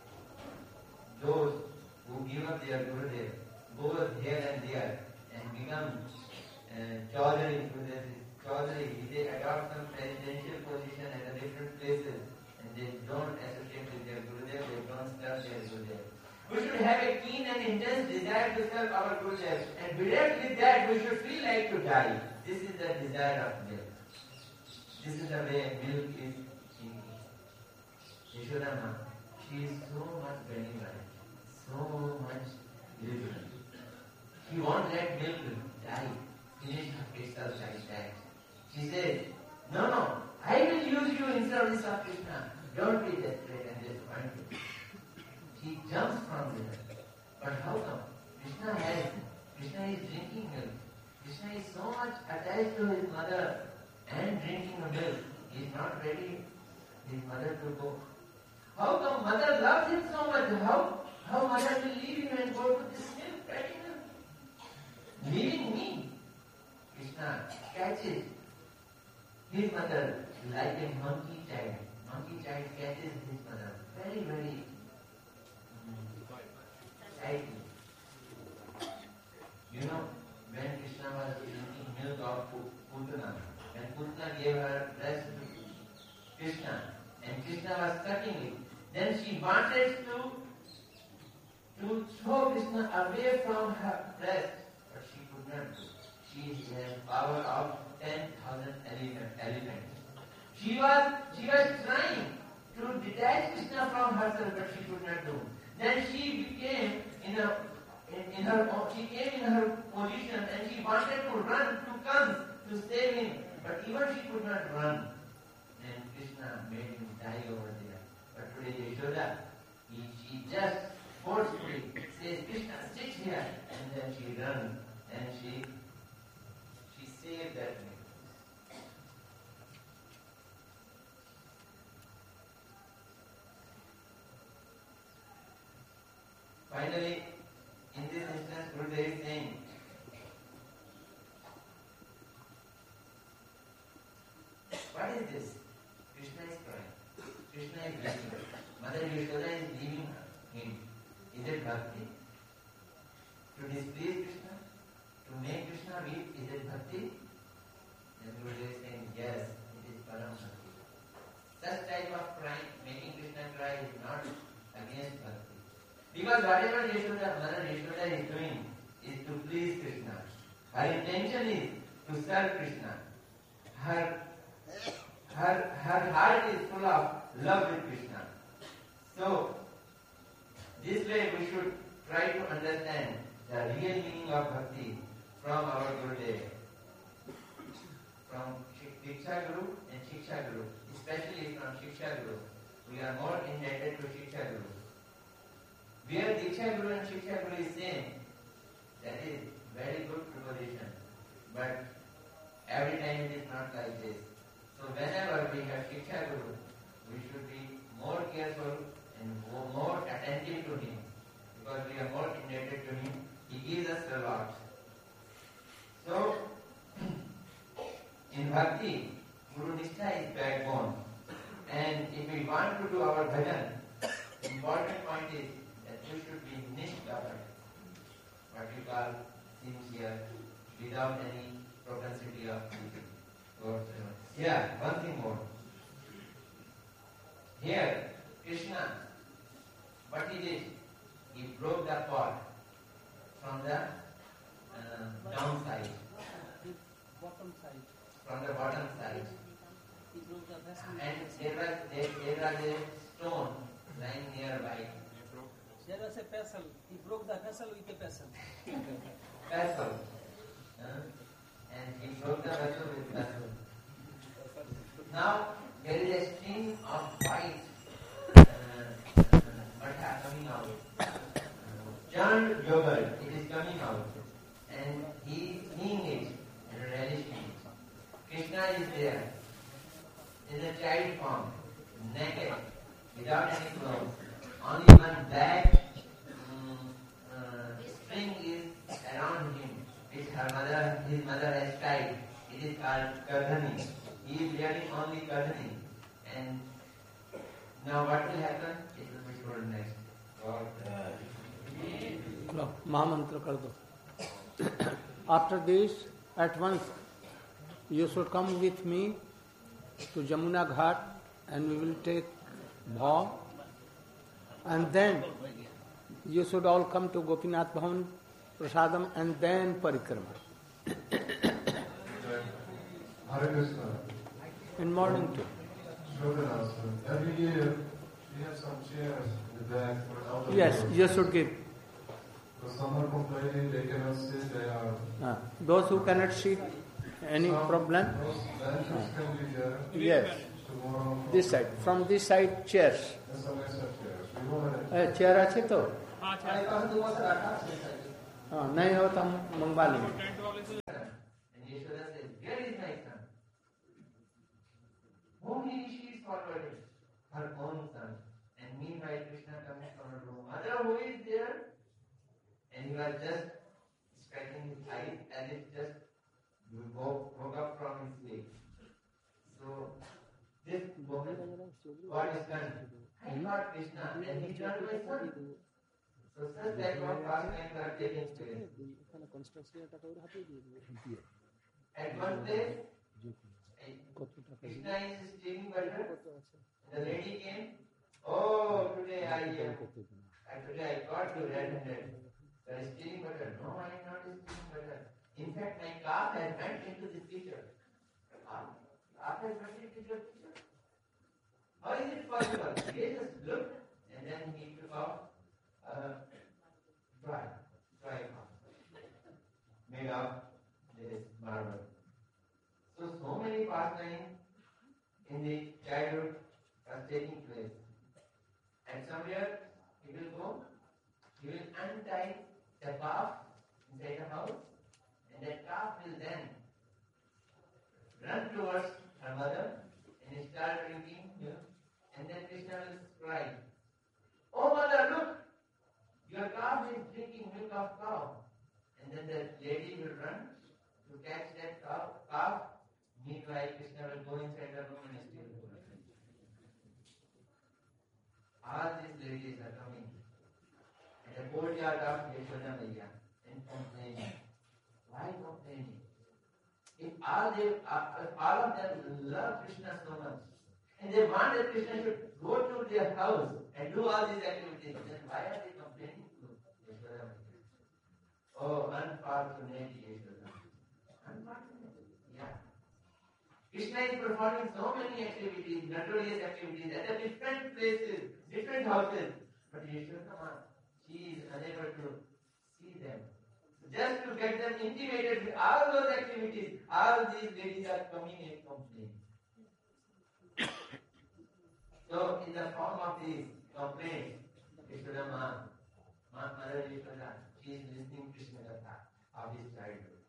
those who give up their Gurudev, go here and there and become chaudhary to their chaudhary. They adopt some presidential position at different places and they don't associate with their Gurudev, they don't serve their Gurudev. We should have a keen and intense desire to serve our Gurudev, and bereft with that we should feel like to die. This is the desire of milk. This is the way milk is thinking. Yashoda Ma, she is so much benevolent, so much liberal. She won't let milk die, finish herself like that. She says, no, I will use you in service of Krishna. Don't be desperate and disappointed. He jumps from there. But how come? Krishna is drinking milk. Krishna is so much attached to his mother and drinking the milk. He is not ready his mother to go. How come mother loves him so much? How mother will leave him and go to this milk, fetching him? Leaving me? Krishna catches his mother like a monkey child. Monkey child catches his mother very, very tightly. You know, when Krishna was drinking milk of Putana, when Putana gave her breast to Krishna, and Krishna was sucking it, then she wanted to throw Krishna away from her breast, but she could not do. She has power of 10,000 elephants. She was trying to detach Krishna from herself, but she could not do. Then she became in her position, and she wanted to run to Kans to save him, but even she could not run. And Krishna made him die over there. But today Yashoda, she just forcefully says, Krishna, sit here, and then she runs and she saved that man. Finally, in this instance, Gurudev is saying, what is this? Krishna is crying. Krishna is weeping. Mother Yashoda is leaving him. Is it bhakti? To displease Krishna? To make Krishna weep? Is it bhakti? And Gurudev is saying, yes, it is param bhakti. Such type of crying, making Krishna cry is not against bhakti. Because whatever Mother Yashoda is doing is to please Krishna. Her intention is to serve Krishna. Her heart is full of love with Krishna. So, this way we should try to understand the real meaning of bhakti from our Gurudev. From Shiksha Guru and Shiksha Guru, especially from Shiksha Guru. We are more indebted to Shiksha Guru. Where Diksha Guru and Shiksha Guru is same, that is very good proposition. But every time it is not like this. So whenever we have Shiksha Guru, we should be more careful and more attentive to him, because we are more indebted to bhakti, Guru Nishtha is backbone. And if we want to do our bhajan, the important point is that we should be nishtha, what we call sincere, without any propensity of God's. Yeah, one thing more. Here, Krishna, what he did, he broke the pot from the downside, Bottom side. from the bottom side. He broke the vessel. And there was a stone lying nearby. There was a pestle. He broke the vessel with a pestle. Vessel. And he broke the vessel with vessel. Now there is a stream of white butter coming out. Churned yogurt, it is coming out. And he is seeing it and relishing it. Krishna is there in a child form, naked, without any clothes. Only one black string is around him, which his mother has tied. It is called Kardhani. He is wearing only Kardhani. And now what will happen? It will be told next. Mahamantra kar do. After this, at once, you should come with me to Jamuna Ghat and we will take bhav. And then you should all come to Gopinath Bhavan Prasadam and then Parikrama. Hare Krishna. In morning too. Short announcement. Every year we have some chairs in the back for elderly. Yes, you should give. Because some are complaining they cannot sit, they are... Those who cannot sit, any problem? Those benches can be there. Yes. Tomorrow... This side. From this side, chairs. And some extra chairs. We want to... chair আছে তো? नहीं हो तो हम मंगवा लेंगे. And Yashoda says, where is my son? Whom she is forwarding? Her own son. And meanwhile Krishna comes from her room. Mother, who is there? And he was just striking his eyes as if just woke up from his sleep. So this woman, what is done? I thought Krishna and he turned my son. So such type of pastimes are taking place. At one place, Krishna is stealing butter. The lady came. Oh, today I got you red-handed. You are stealing butter. No, I am not stealing butter. In fact, my calf has went into this pitcher. Calf has went into your pitcher. How is it possible? He just looked and then he took off dry calf made of this marble. So many pastimes in the childhood are taking place. And somewhere he will go, he will untie the calf inside the house, and that calf will then run towards her mother and start drinking milk, and then Krishna will cry, "Oh mother, look! Your calf is drinking milk of cow." And then the lady will run to catch that calf. Meanwhile, Krishna will go inside the room and steal the milk. All these ladies are coming at the courtyard of Yashoda Maiya and complaining. Why complaining? If all of them love Krishna so much, and they want that Krishna should go to their house and do all these activities, then why are they complaining to Yashoda Maiya? Oh, unfortunate Yashoda. Unfortunate. Yeah. Krishna is performing so many activities, notorious activities, at different places, different houses. But Yashoda, she is unable to see them. Just to get them intimated with all those activities, all these ladies are coming and complaining. So, in the form of these complaints, Yashoda Mother Yashoda, she is listening to Krishna Katha of his childhood.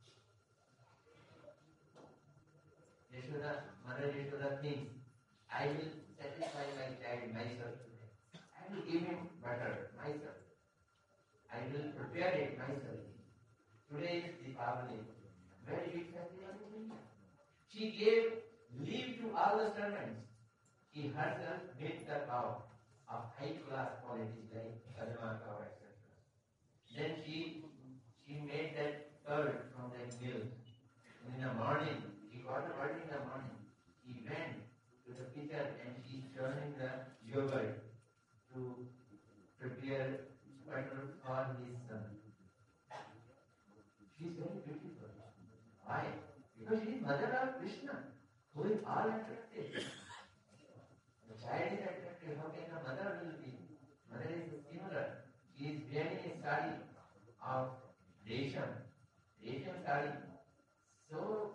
Mother Yashoda thinks, I will satisfy my child myself today. I will give him butter myself. I will prepare it myself. Today is Deepavali, very big festival in India. She She gave leave to all the servants. She herself milked the cow of high class qualities like Kadama cow, etc. Then she made that curd from that milk. And in the morning, she got the word in the morning. He went to the pitcher and she's churning the yogurt to prepare butter for his son. She's very beautiful. Why? Because she is mother of Krishna, who is all attractive. The child is attractive. How can the mother will be? Mother is similar. She is wearing a sari of resham sari. So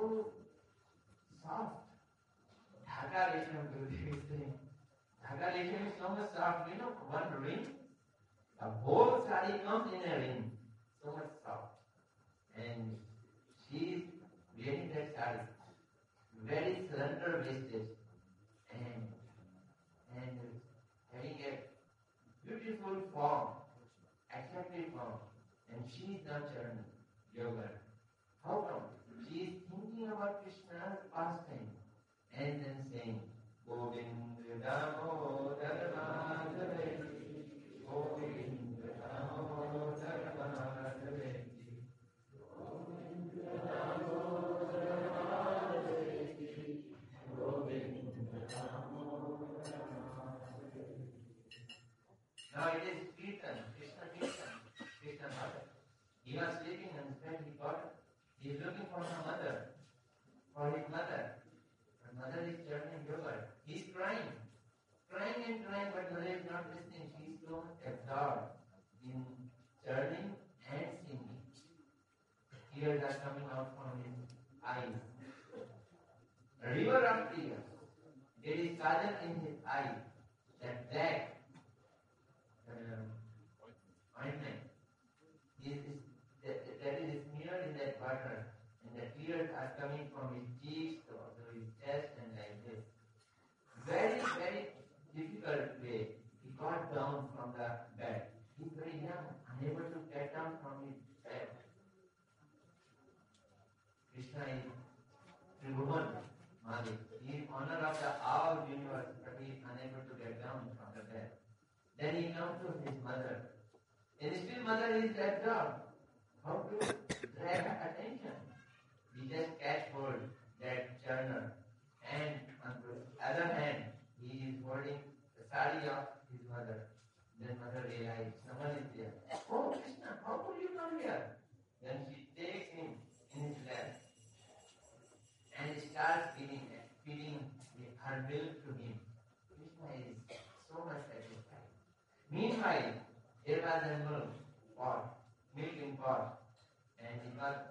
soft. Dhaka resham, Gurudev is saying. Dhaka resham is so much soft. You know, one ring, the whole sari comes in a ring. So much soft. And she is wearing that sari. Very slender waisted. And having a beautiful form, attractive form. And she is not churning yogurt. How come? She is thinking about Krishna's pastime and then saying, Govinda Damodar Madhave, Govinda Damodar Madhave, Govinda Damodar Madhave, Govinda Damodar Madhave. Now it is Kirtan, Krishna mother. He was sleeping on his bed, he is looking for his mother. Her mother is churning yogurt. He is crying, but mother is not listening. She is so absorbed in churning and singing. Tears are coming out from his eyes. A river of tears. There is kajal in his eye. That black ointment that is smeared in that water, and the tears are coming from his cheeks to his chest and like this. Very, very difficult way. He got down from the bed. He is very young, unable to get down from his bed. Krishna is Tribhuvan Malik. He is honor of the all universe, but he is unable to get down from the bed. Then he comes to his mother. And still mother is absorbed. How to drag her attention? He just catch hold that churner, and on the other hand, he is holding the sari of his mother. Then mother realized someone is there. Oh Krishna, how could you come here? Then she takes him in his lap and starts feeding her milk to him. Krishna is so much satisfied. Meanwhile, there was a milking pot, and it was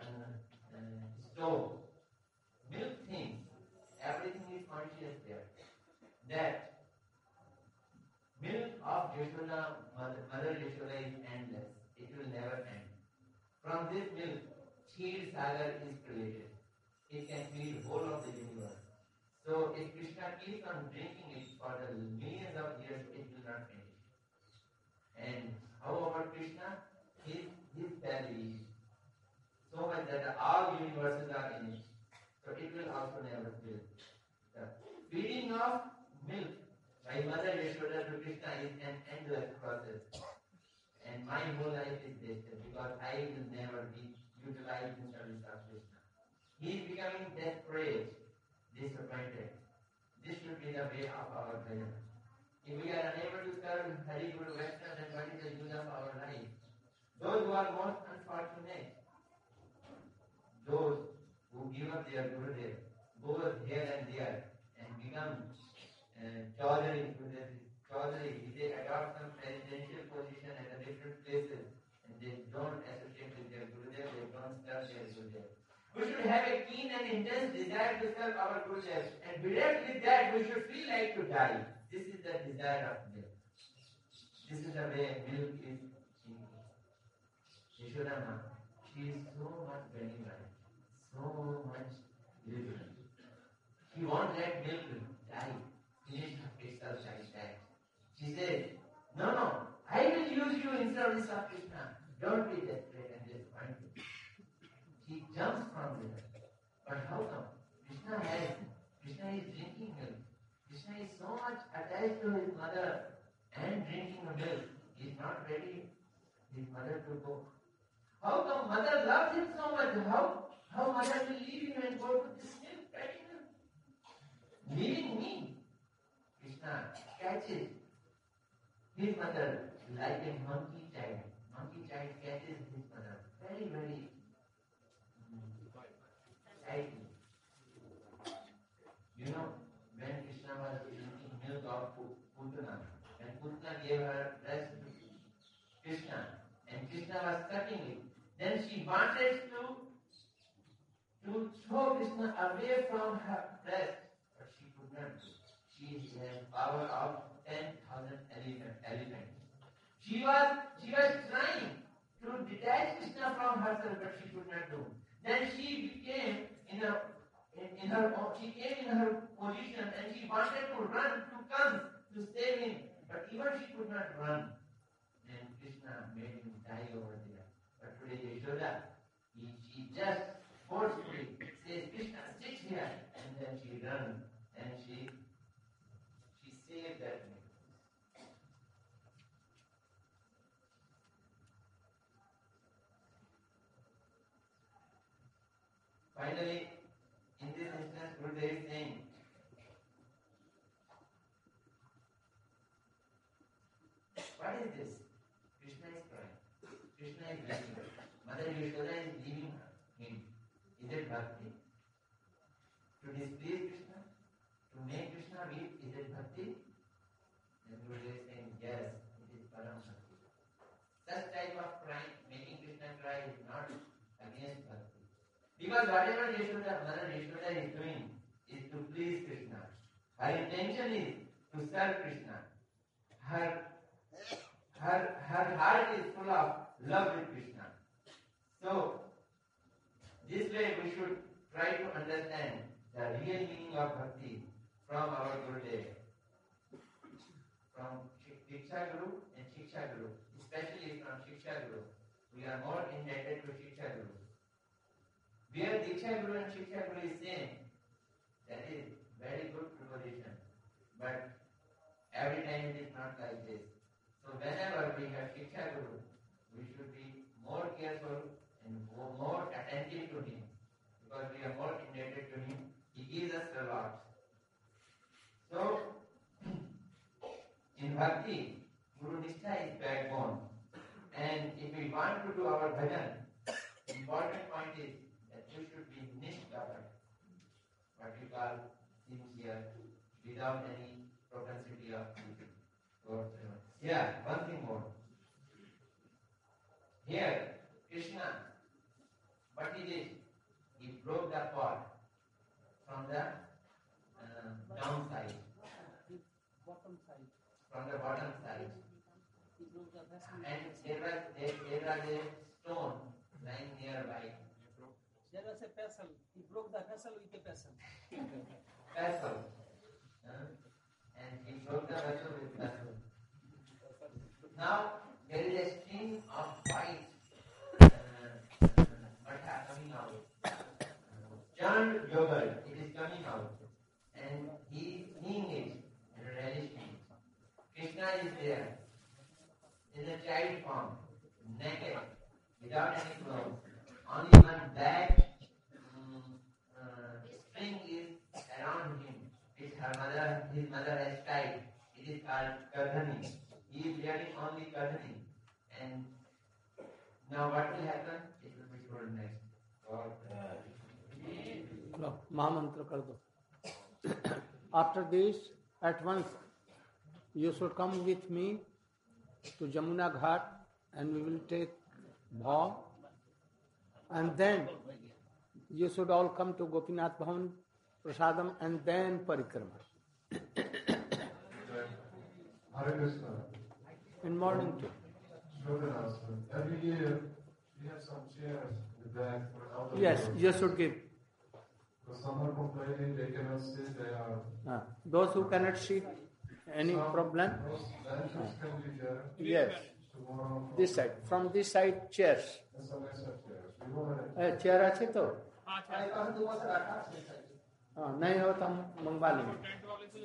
stove. Milk things, everything is conscious there. That milk of Yashoda, Mother Yashoda is endless. It will never end. From this milk, Kheer Sagar is created. It can feed whole of the universe. So if Krishna keeps on drinking it for the millions of years, it will not finish. And how about Krishna? His belly is so much that all universes are in it. So it will also never fill. The feeding of milk by Mother Yashoda to Krishna is an endless process. And my whole life is wasted because I will never be utilized in service of Krishna. He is becoming desperate, disappointed. This should be the way of our bhajan. If we are unable to serve Hari Guru Vaishnava, then what is the use of our life? Those who are most unfortunate, those who give up their Gurudev, go here and there and become Chaudhary, they adopt some presidential position at the different places and they don't associate with their Gurudev, they don't serve their Gurudev. We should have a keen and intense desire to serve our Gurudev, and bereft with that we should feel like to die. This is the desire of milk. This is the way milk is thinking. Yashoda Ma, she is so much benevolent, so much beautiful. She won't let milk die, finish her crystal like. She said, no, I will use you in service of Krishna. Don't be desperate and disappointed. She jumps from there. But how come? Krishna is drinking milk. Krishna is so much attached to his mother and drinking the milk. He is not ready his mother to go. How come mother loves him so much? How mother will leave him and go to this milk pregnant? Leaving me. Krishna catches his mother like a monkey child. Monkey child catches his mother very, very tightly. You know, when Krishna was drinking milk of Putana, when Putana gave her breast to Krishna, and Krishna was sucking it, then she wanted to throw Krishna away from her breast, but she could not. She had power of 10,000 elephants. She was trying to detach Krishna from herself, but she could not do. Then she became in her position, and she wanted to run to Kans to save him, but even she could not run. And Krishna made him die over there. But today Yashoda, she just forcefully says, Krishna, sit here, and then she runs and she saved that man. Finally, in this instance, Gurudev is saying, what is this? Krishna is crying. Krishna is weeping. Mother Yashoda is leaving him. Is it bhakti? To displease Krishna? To make Krishna weep? Is it bhakti? And Gurudev is saying, yes, it is param bhakti. Such type of crying, making Krishna cry is not against bhakti. Because whatever Mother Yashoda is doing is to please Krishna. Her intention is to serve Krishna. Her heart is full of love with Krishna. So, this way we should try to understand the real meaning of bhakti from our Gurudev. From Diksha Guru and Shiksha Guru, especially from Shiksha Guru. We are more indebted to Shiksha Guru. Where Diksha Guru and Shiksha Guru is same, that is very good proposition. But every time it is not like this. So whenever we have Shiksha Guru, we should be more careful and more attentive to him. Because we are more indebted to him. He gives us a lot. So, in Bhakti, Guru Nishtha is backbone. And if we want to do our bhajan, the important point is that you should be Nishkapat, what we call sincere, without any propensity of cheating. Yeah, one thing more. Here, Krishna, what he did, he broke the pot from the downside. Bottom side. From the bottom side. He broke the vessel. And there was a stone lying nearby. There was a pestle. He broke the vessel with a pestle. Pestle. And he broke the vessel with pestle. Now there is a stream of white butter coming out. Churned yogurt, it is coming out. And he is seeing it and relishing it. Krishna is there in a child form, naked, without any clothes. Only one black string is around him, which his mother has tied. It is called Kardhani. He is wearing only Kardhani. And now what will happen? It will be told next. Mahamantra kar do. After this, at once, you should come with me to Jamuna Ghat and we will take bhav. And then you should all come to Gopinath Bhavan, Prasadam, and then Parikrama. Hare Krishna. In morning too. Short announcement. Every year we have some chairs in the back for elderly. Yes, you should give. Because some are complaining they cannot sit, they are. Those who cannot sit, any problem? Those benches can be there. Yes. Tomorrow. This side. From this side, chairs. And some extra chairs. We want to. Chair আছে তো? हाँ नहीं हो तो हम मंगवा लेंगे।